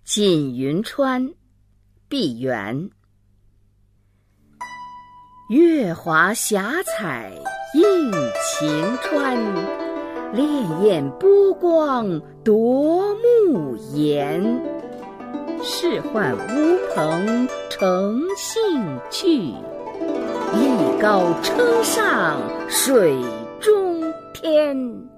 锦云川，毕沅。月华霞彩映晴川，潋滟波光夺目颜。仕宦乌篷乘兴去，艺高称上水中天。